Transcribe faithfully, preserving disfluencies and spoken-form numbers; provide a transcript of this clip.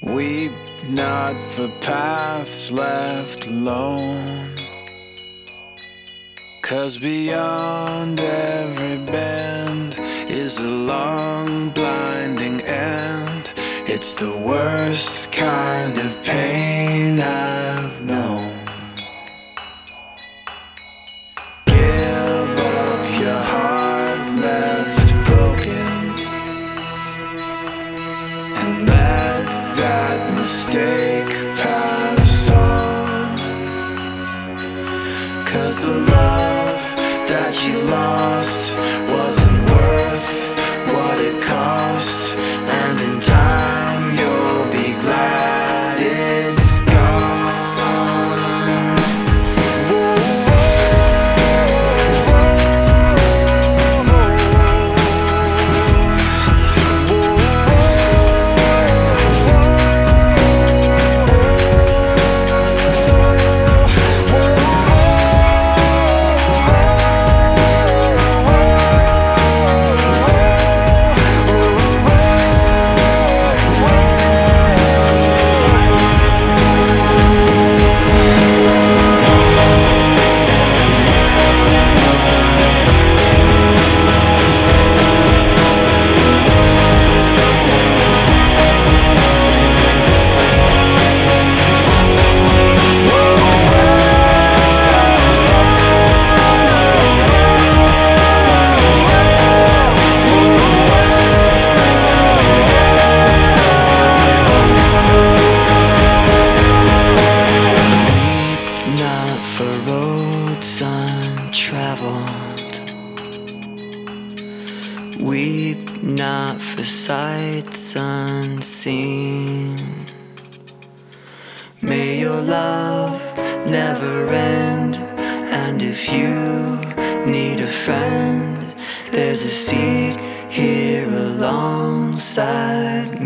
Weep not for paths left alone, 'cause beyond every bend is a long blinding end. It's the worst kind of pain I've known. Give up your heart left broken, and let that mistake pass on. 'Cause the love that you lost wasn't worth what it cost, and in time you'll be glad it's gone. For roads untraveled, weep not for sights unseen. May your love never end, and if you need a friend, there's a seat here alongside